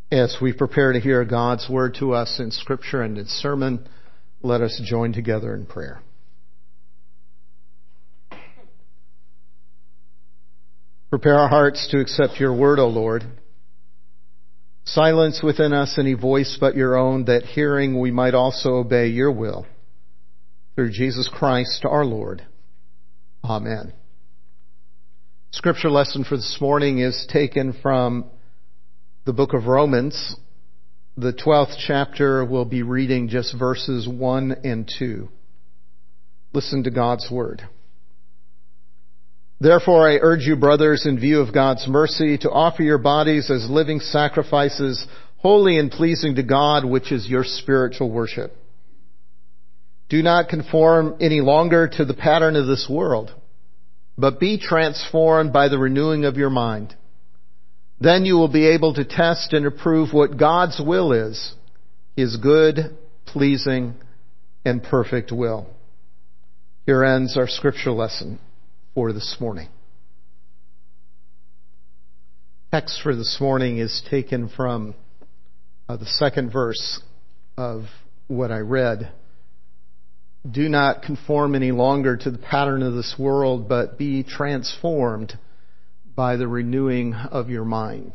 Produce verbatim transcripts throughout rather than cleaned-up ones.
As we prepare to hear God's word to us in Scripture and in sermon, let us join together in prayer. Prepare our hearts to accept your word, O Lord. Silence within us any voice but your own, that hearing we might also obey your will. Through Jesus Christ our Lord. Amen. Scripture lesson for this morning is taken from the book of Romans. The twelfth chapter. We'll be reading just verses one and two. Listen to God's word. Therefore I urge you, brothers, in view of God's mercy, to offer your bodies as living sacrifices, holy and pleasing to God, which is your spiritual worship. Do not conform any longer to the pattern of this world, but be transformed by the renewing of your mind. Then you will be able to test and approve what God's will is, His good, pleasing, and perfect will. Here ends our scripture lesson for this morning. Text for this morning is taken from uh, the second verse of what I read. Do not conform any longer to the pattern of this world, but be transformed by the renewing of your mind.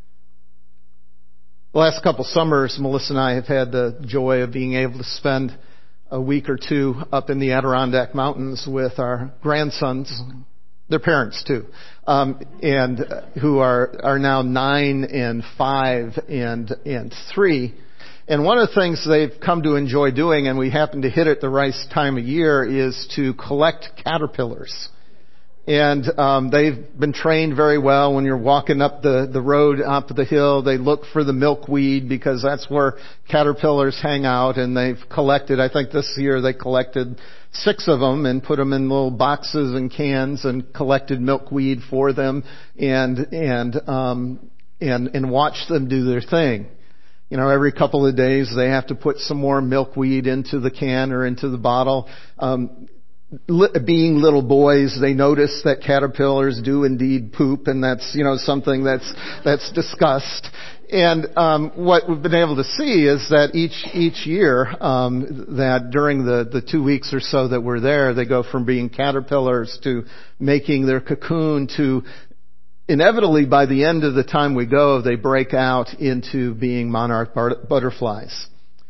The last couple summers, Melissa and I have had the joy of being able to spend a week or two up in the Adirondack Mountains with our grandsons, their parents too, um, and uh, who are are now nine and five and and three. And one of the things they've come to enjoy doing, and we happen to hit it the right time of year, is to collect caterpillars. And um, they've been trained very well. When you're walking up the, the road, up the hill, they look for the milkweed because that's where caterpillars hang out. And they've collected, I think this year they collected six of them and put them in little boxes and cans and collected milkweed for them and and um, and and watched them do their thing. You know, every couple of days they have to put some more milkweed into the can or into the bottle. Um, Being little boys, they notice that caterpillars do indeed poop, and that's, you know, something that's that's discussed. And um, what we've been able to see is that each each year, um, that during the the two weeks or so that we're there, they go from being caterpillars to making their cocoon to inevitably by the end of the time we go, they break out into being monarch butterflies.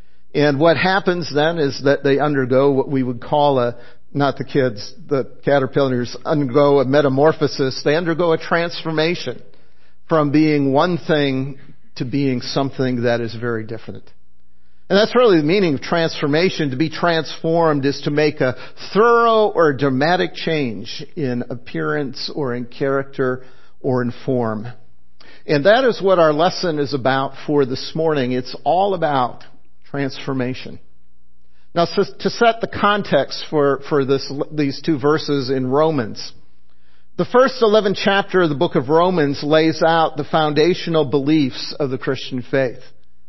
And what happens then is that they undergo what we would call a Not the kids, the caterpillars undergo a metamorphosis. They undergo a transformation from being one thing to being something that is very different. And that's really the meaning of transformation. To be transformed is to make a thorough or dramatic change in appearance or in character or in form. And that is what our lesson is about for this morning. It's all about transformation. Now, to set the context for, for this, these two verses in Romans, the first eleven chapter of the book of Romans lays out the foundational beliefs of the Christian faith.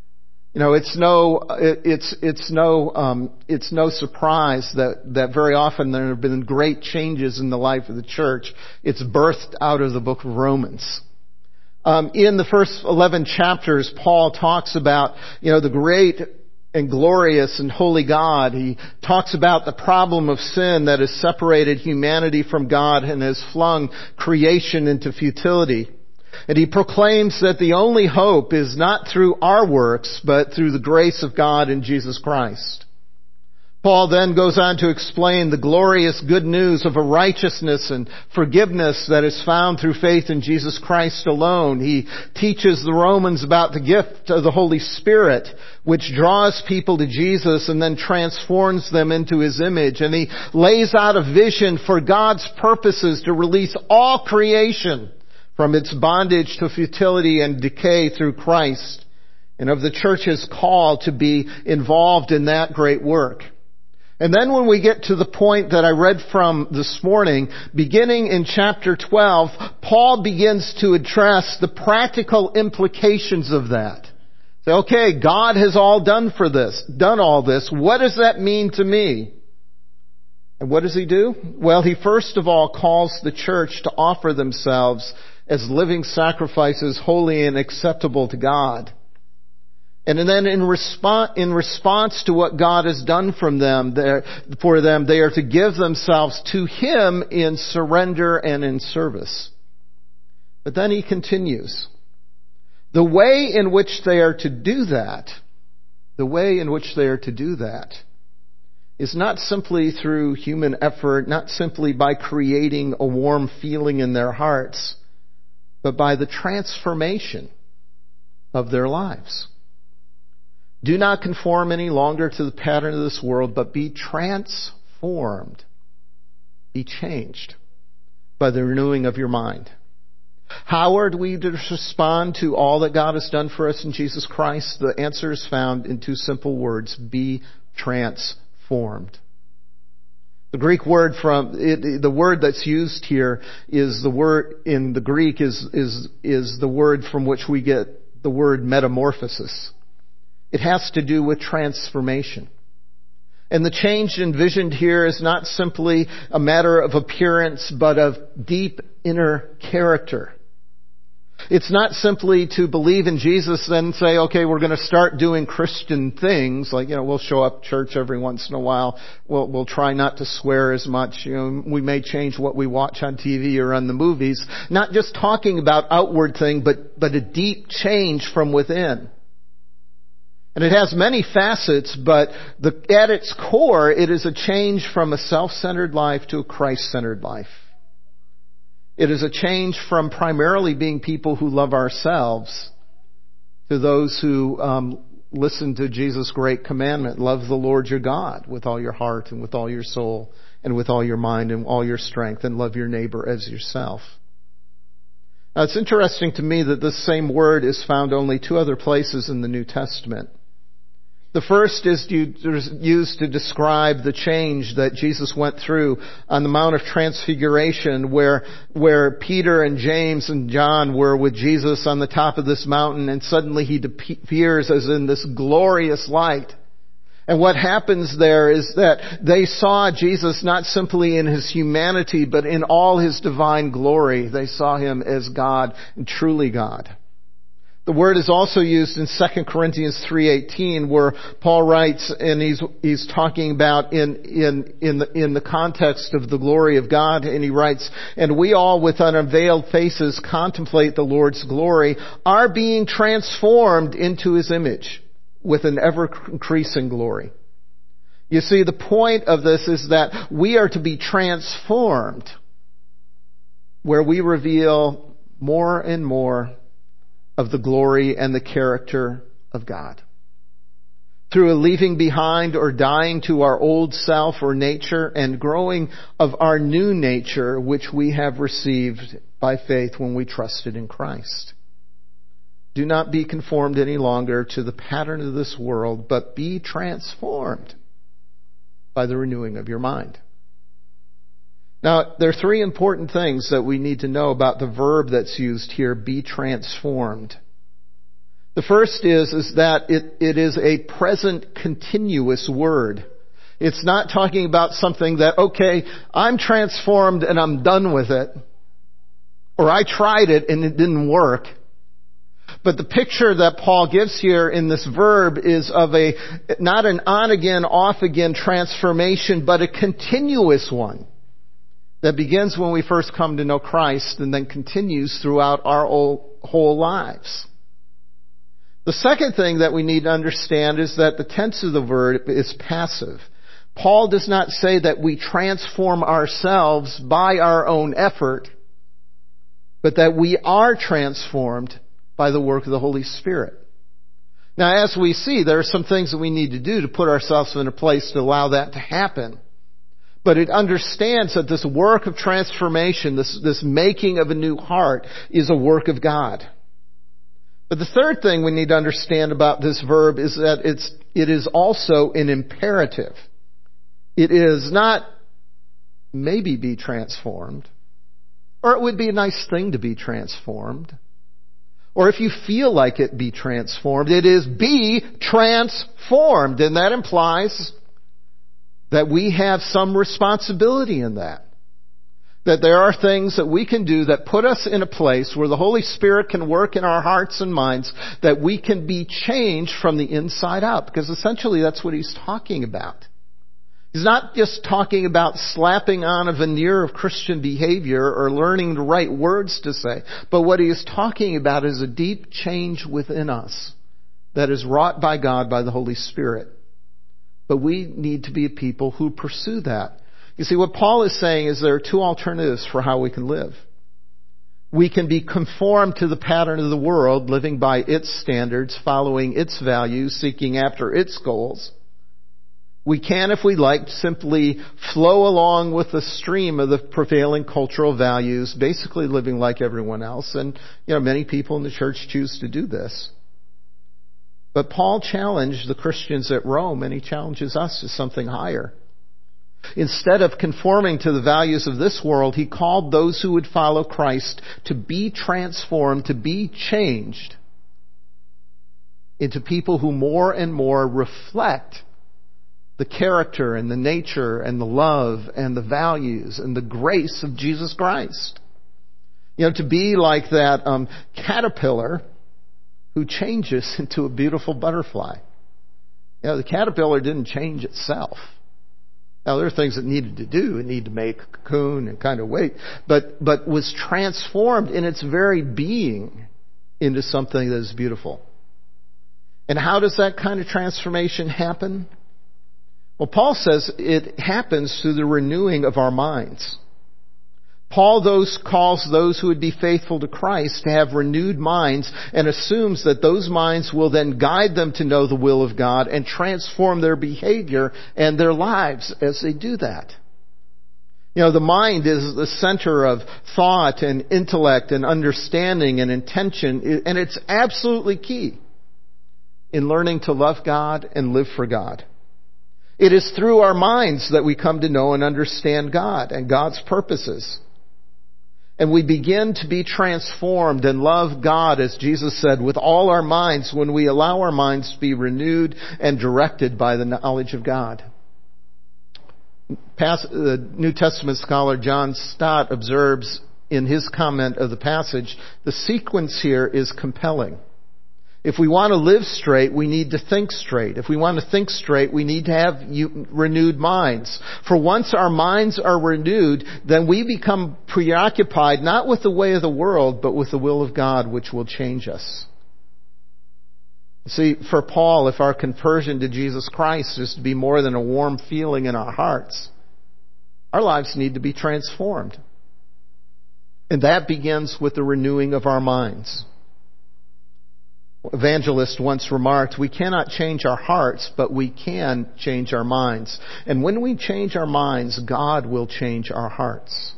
You know, it's no, it, it's, it's no, um, it's no surprise that, that very often there have been great changes in the life of the church. It's birthed out of the book of Romans. Um, in the first eleven chapters, Paul talks about, you know, the great and glorious and holy God. He talks about the problem of sin that has separated humanity from God and has flung creation into futility. And he proclaims that the only hope is not through our works, but through the grace of God in Jesus Christ. Paul then goes on to explain the glorious good news of a righteousness and forgiveness that is found through faith in Jesus Christ alone. He teaches the Romans about the gift of the Holy Spirit, which draws people to Jesus and then transforms them into His image. And he lays out a vision for God's purposes to release all creation from its bondage to futility and decay through Christ, and of the church's call to be involved in that great work. And then when we get to the point that I read from this morning, beginning in chapter twelve, Paul begins to address the practical implications of that. Say, okay, God has all done for this, done all this. What does that mean to me? And what does he do? Well, he first of all calls the church to offer themselves as living sacrifices, holy and acceptable to God. And then in response, in response to what God has done from them, for them, they are to give themselves to Him in surrender and in service. But then he continues. The way in which they are to do that, the way in which they are to do that, is not simply through human effort, not simply by creating a warm feeling in their hearts, but by the transformation of their lives. Do not conform any longer to the pattern of this world, but be transformed. Be changed by the renewing of your mind. How are we to respond to all that God has done for us in Jesus Christ? The answer is found in two simple words. Be transformed. The Greek word from, it, the word that's used here is the word, in the Greek is, is, is the word from which we get the word metamorphosis. It has to do with transformation. And the change envisioned here is not simply a matter of appearance, but of deep inner character. It's not simply to believe in Jesus and say, okay, we're going to start doing Christian things. Like, you know, we'll show up to church every once in a while. We'll, we'll try not to swear as much. You know, we may change what we watch on T V or on the movies. Not just talking about outward thing, but, but a deep change from within. And it has many facets, but the, at its core, it is a change from a self-centered life to a Christ-centered life. It is a change from primarily being people who love ourselves to those who um, listen to Jesus' great commandment. Love the Lord your God with all your heart and with all your soul and with all your mind and all your strength, and love your neighbor as yourself. Now, it's interesting to me that this same word is found only two other places in the New Testament. The first is used to describe the change that Jesus went through on the Mount of Transfiguration, where, where Peter and James and John were with Jesus on the top of this mountain, and suddenly he appears as in this glorious light. And what happens there is that they saw Jesus not simply in His humanity, but in all His divine glory. They saw Him as God and truly God. The word is also used in Second Corinthians three eighteen, where Paul writes, and he's he's talking about in in in the in the context of the glory of God, and he writes, "And we all with unveiled faces contemplate the Lord's glory, are being transformed into His image with an ever increasing glory." You see, the point of this is that we are to be transformed, where we reveal more and more of the glory and the character of God. Through a leaving behind or dying to our old self or nature and growing of our new nature, which we have received by faith when we trusted in Christ. Do not be conformed any longer to the pattern of this world, but be transformed by the renewing of your mind. Now, there are three important things that we need to know about the verb that's used here, be transformed. The first is, is that it, it is a present continuous word. It's not talking about something that, okay, I'm transformed and I'm done with it. Or I tried it and it didn't work. But the picture that Paul gives here in this verb is of a, not an on-again, off-again transformation, but a continuous one. That begins when we first come to know Christ and then continues throughout our whole lives. The second thing that we need to understand is that the tense of the verb is passive. Paul does not say that we transform ourselves by our own effort, but that we are transformed by the work of the Holy Spirit. Now, as we see, there are some things that we need to do to put ourselves in a place to allow that to happen. But it understands that this work of transformation, this, this making of a new heart, is a work of God. But the third thing we need to understand about this verb is that it's, it is also an imperative. It is not maybe be transformed, or it would be a nice thing to be transformed, or if you feel like it, be transformed. It is be transformed, and that implies that we have some responsibility in that. That there are things that we can do that put us in a place where the Holy Spirit can work in our hearts and minds, that we can be changed from the inside out. Because essentially that's what he's talking about. He's not just talking about slapping on a veneer of Christian behavior or learning the right words to say. But what he is talking about is a deep change within us that is wrought by God, by the Holy Spirit. But we need to be a people who pursue that. You see, what Paul is saying is there are two alternatives for how we can live. We can be conformed to the pattern of the world, living by its standards, following its values, seeking after its goals. We can, if we like, simply flow along with the stream of the prevailing cultural values, basically living like everyone else. And, you know, many people in the church choose to do this. But Paul challenged the Christians at Rome, and he challenges us to something higher. Instead of conforming to the values of this world, he called those who would follow Christ to be transformed, to be changed into people who more and more reflect the character and the nature and the love and the values and the grace of Jesus Christ. You know, to be like that um, caterpillar who changes into a beautiful butterfly. You know, the caterpillar didn't change itself. Now, there are things it needed to do. It needed to make a cocoon and kind of wait. But, but was transformed in its very being into something that is beautiful. And how does that kind of transformation happen? Well, Paul says it happens through the renewing of our minds. Paul those calls those who would be faithful to Christ to have renewed minds and assumes that those minds will then guide them to know the will of God and transform their behavior and their lives as they do that. You know, the mind is the center of thought and intellect and understanding and intention, and it's absolutely key in learning to love God and live for God. It is through our minds that we come to know and understand God and God's purposes. And we begin to be transformed and love God, as Jesus said, with all our minds when we allow our minds to be renewed and directed by the knowledge of God. The New Testament scholar John Stott observes in his comment of the passage, the sequence here is compelling. If we want to live straight, we need to think straight. If we want to think straight, we need to have renewed minds. For once our minds are renewed, then we become preoccupied not with the way of the world, but with the will of God, which will change us. See, for Paul, if our conversion to Jesus Christ is to be more than a warm feeling in our hearts, our lives need to be transformed. And that begins with the renewing of our minds. Evangelist once remarked, we cannot change our hearts, but we can change our minds. And when we change our minds, God will change our hearts.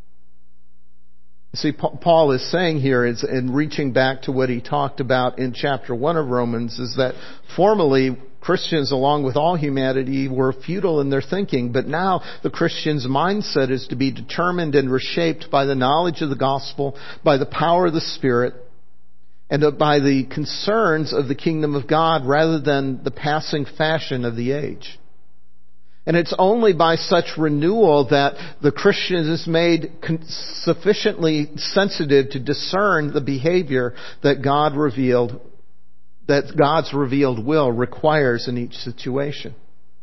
See, Paul is saying here, is in reaching back to what he talked about in chapter one of Romans, is that formerly Christians, along with all humanity, were futile in their thinking, but now the Christian's mindset is to be determined and reshaped by the knowledge of the gospel, by the power of the Spirit, and by the concerns of the kingdom of God rather than the passing fashion of the age. And it's only by such renewal that the Christian is made sufficiently sensitive to discern the behavior that God revealed, that God's revealed will requires in each situation.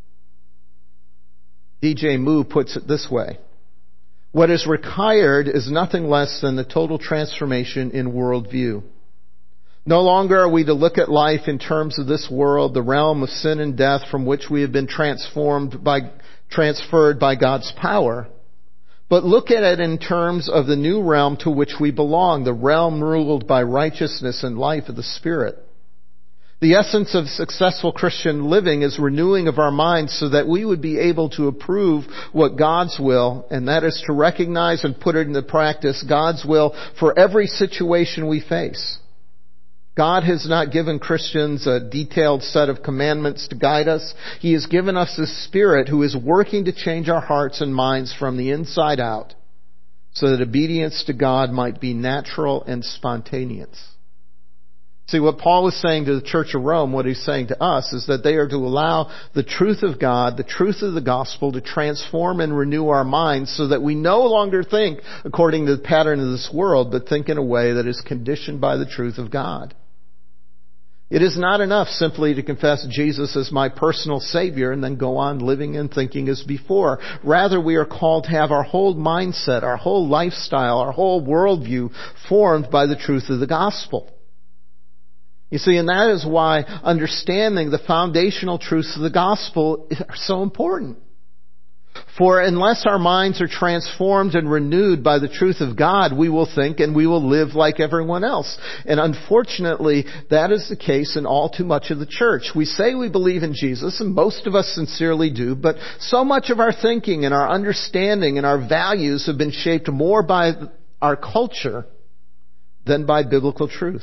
D J Moo puts it this way: what is required is nothing less than the total transformation in worldview. No longer are we to look at life in terms of this world, the realm of sin and death from which we have been transformed by, transferred by God's power, but look at it in terms of the new realm to which we belong, the realm ruled by righteousness and life of the Spirit. The essence of successful Christian living is renewing of our minds so that we would be able to approve what God's will, and that is to recognize and put it into practice God's will for every situation we face. God has not given Christians a detailed set of commandments to guide us. He has given us the Spirit who is working to change our hearts and minds from the inside out so that obedience to God might be natural and spontaneous. See, what Paul was saying to the Church of Rome, what he's saying to us, is that they are to allow the truth of God, the truth of the gospel, to transform and renew our minds so that we no longer think according to the pattern of this world, but think in a way that is conditioned by the truth of God. It is not enough simply to confess Jesus as my personal Savior and then go on living and thinking as before. Rather, we are called to have our whole mindset, our whole lifestyle, our whole worldview formed by the truth of the gospel. You see, and that is why understanding the foundational truths of the gospel are so important. For unless our minds are transformed and renewed by the truth of God, we will think and we will live like everyone else. And unfortunately, that is the case in all too much of the church. We say we believe in Jesus, and most of us sincerely do, but so much of our thinking and our understanding and our values have been shaped more by our culture than by biblical truth.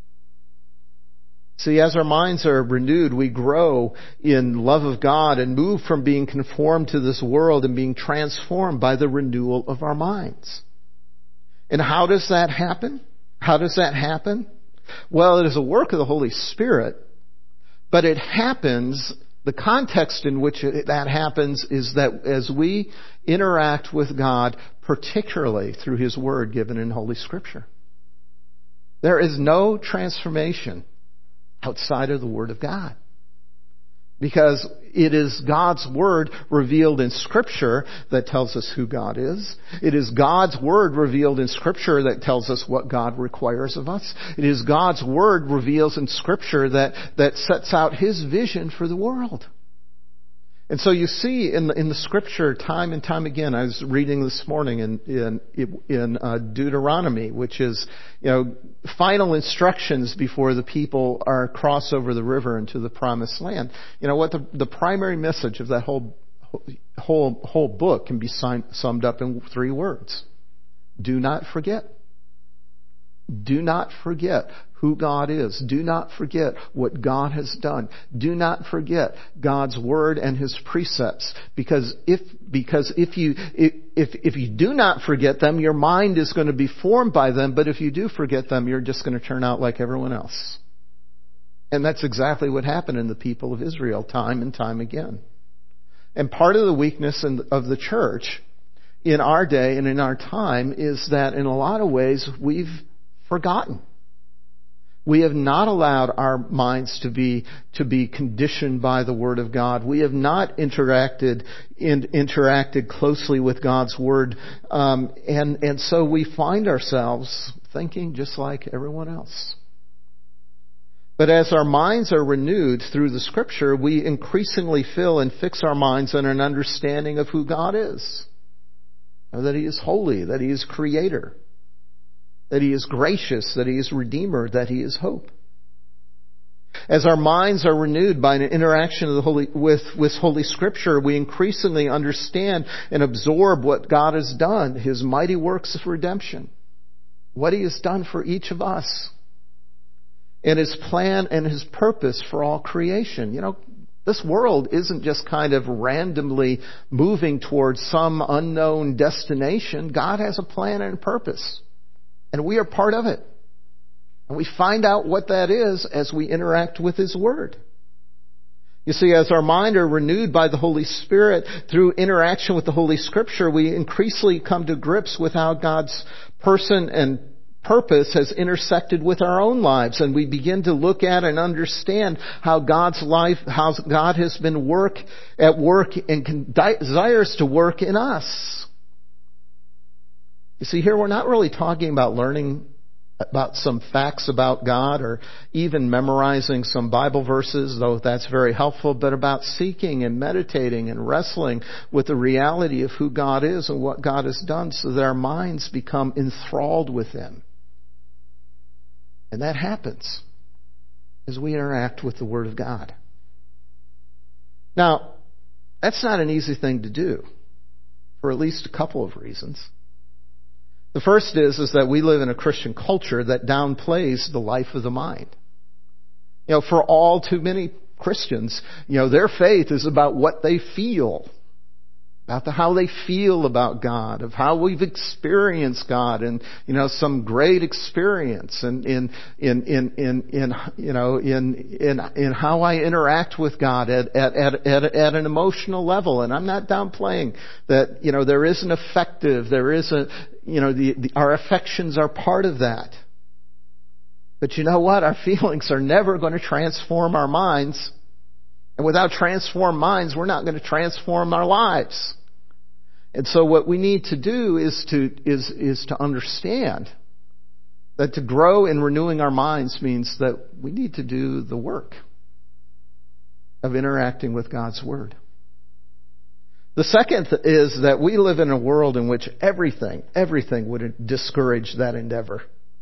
See, as our minds are renewed, we grow in love of God and move from being conformed to this world and being transformed by the renewal of our minds. And how does that happen? How does that happen? Well, it is a work of the Holy Spirit, but it happens, the context in which it, that happens is that as we interact with God, particularly through His Word given in Holy Scripture. There is no transformation outside of the Word of God. Because it is God's Word revealed in Scripture that tells us who God is. It is God's Word revealed in Scripture that tells us what God requires of us. It is God's Word revealed in Scripture that, that sets out His vision for the world. And so you see in the, in the Scripture time and time again, I was reading this morning in, in, in uh, Deuteronomy, which is, you know, final instructions before the people are cross over the river into the promised land. You know what? The, the primary message of that whole, whole, whole book can be signed, summed up in three words. Do not forget. Do not forget who God is. Do not forget what God has done. Do not forget God's Word and His precepts. Because if, because if you, if, if you do not forget them, your mind is going to be formed by them. But if you do forget them, you're just going to turn out like everyone else. And that's exactly what happened in the people of Israel time and time again. And part of the weakness in, of the church in our day and in our time is that in a lot of ways we've forgotten. We have not allowed our minds to be to be conditioned by the Word of God. We have not interacted in, interacted closely with God's Word, um, and and so we find ourselves thinking just like everyone else. But as our minds are renewed through the Scripture, we increasingly fill and fix our minds on an understanding of who God is, that He is holy, that He is Creator, that He is gracious, that He is Redeemer, that He is hope. As our minds are renewed by an interaction of the Holy, with, with Holy Scripture, we increasingly understand and absorb what God has done, His mighty works of redemption, what He has done for each of us, and His plan and His purpose for all creation. You know, this world isn't just kind of randomly moving towards some unknown destination. God has a plan and a purpose. And we are part of it. And we find out what that is as we interact with His Word. You see, as our mind are renewed by the Holy Spirit through interaction with the Holy Scripture, we increasingly come to grips with how God's person and purpose has intersected with our own lives. And we begin to look at and understand how God's life, how God has been work at work and desires to work in us. You see, here we're not really talking about learning about some facts about God or even memorizing some Bible verses, though that's very helpful, but about seeking and meditating and wrestling with the reality of who God is and what God has done so that our minds become enthralled with Him. And that happens as we interact with the Word of God. Now, that's not an easy thing to do for at least a couple of reasons. The first is, is that we live in a Christian culture that downplays the life of the mind. You know, for all too many Christians, you know, their faith is about what they feel. about the, how they feel about God, of how we've experienced God, and you know, some great experience, and in in in in in you know in in in how I interact with God at at at at, at an emotional level. And I'm not downplaying that. You know, there is an affective, there is a you know the, the our affections are part of that. But you know what? Our feelings are never going to transform our minds. And without transformed minds, we're not going to transform our lives. And so what we need to do is to, is, is to understand that to grow in renewing our minds means that we need to do the work of interacting with God's Word. The second is that we live in a world in which everything, everything would discourage that endeavor.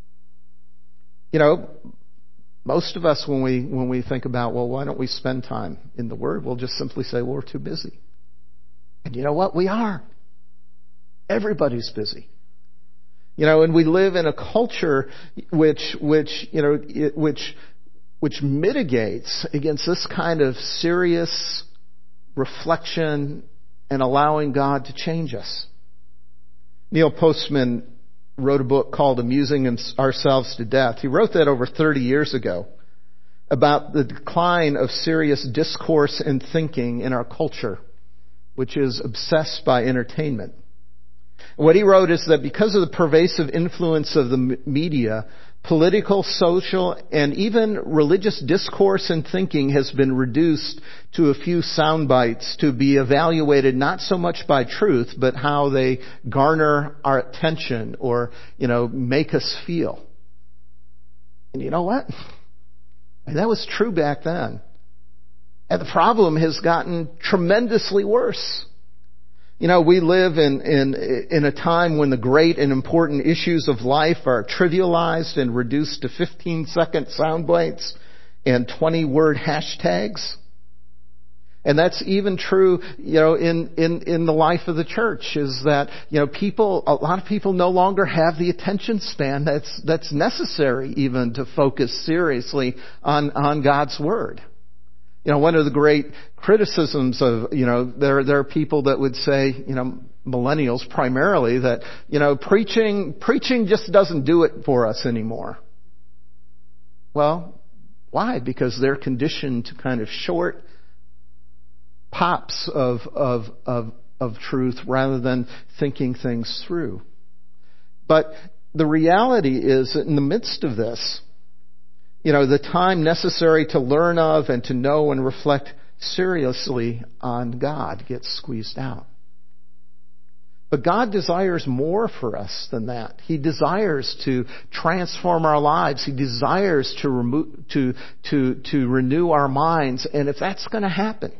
You know, most of us, when we when we think about, well, why don't we spend time in the Word, we'll just simply say, well, we're too busy. And you know what? We are. Everybody's busy. You know, and we live in a culture which which you know which which mitigates against this kind of serious reflection and allowing God to change us. Neil Postman wrote a book called Amusing Ourselves to Death. He wrote that over thirty years ago about the decline of serious discourse and thinking in our culture, which is obsessed by entertainment. What he wrote is that because of the pervasive influence of the media, political, social, and even religious discourse and thinking has been reduced to a few sound bites to be evaluated not so much by truth, but how they garner our attention or, you know, make us feel. And you know what? And that was true back then. And the problem has gotten tremendously worse. You know, we live in, in, in a time when the great and important issues of life are trivialized and reduced to fifteen second sound bites and twenty word hashtags. And that's even true, you know, in, in, in the life of the church, is that, you know, people, a lot of people no longer have the attention span that's, that's necessary even to focus seriously on, on God's Word. You know, one of the great criticisms of, you know, there, there are people that would say, you know, millennials primarily, that, you know, preaching, preaching just doesn't do it for us anymore. Well, why? Because they're conditioned to kind of short pops of, of, of, of truth rather than thinking things through. But the reality is that in the midst of this, you know, the time necessary to learn of and to know and reflect seriously on God gets squeezed out. But God desires more for us than that. He desires to transform our lives. He desires to remove, to, to, to renew our minds. And if that's going to happen,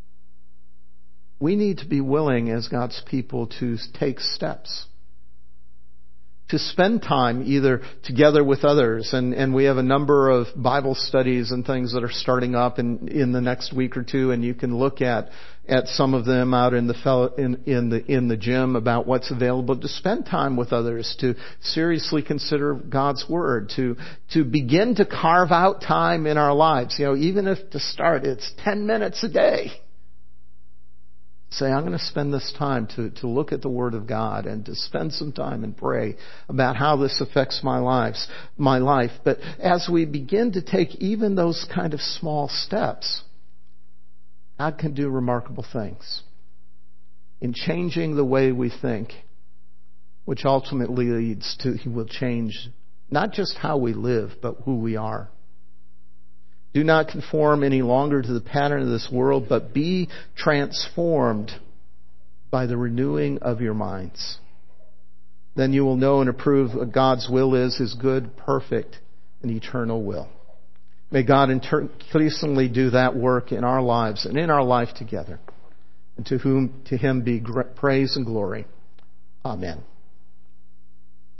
we need to be willing as God's people to take steps. To spend time either together with others, and, and we have a number of Bible studies and things that are starting up in, in the next week or two, and you can look at, at some of them out in the fellow, in, in the in the gym about what's available. To spend time with others, to seriously consider God's Word, to to begin to carve out time in our lives. You know, even if to start it's ten minutes a day. Say, I'm going to spend this time to, to look at the Word of God and to spend some time and pray about how this affects my lives, my life. But as we begin to take even those kind of small steps, God can do remarkable things in changing the way we think, which ultimately leads to, He will change not just how we live, but who we are. Do not conform any longer to the pattern of this world, but be transformed by the renewing of your minds. Then you will know and approve what God's will is, His good, perfect, and eternal will. May God increasingly do that work in our lives and in our life together. And to whom, to Him be praise and glory. Amen.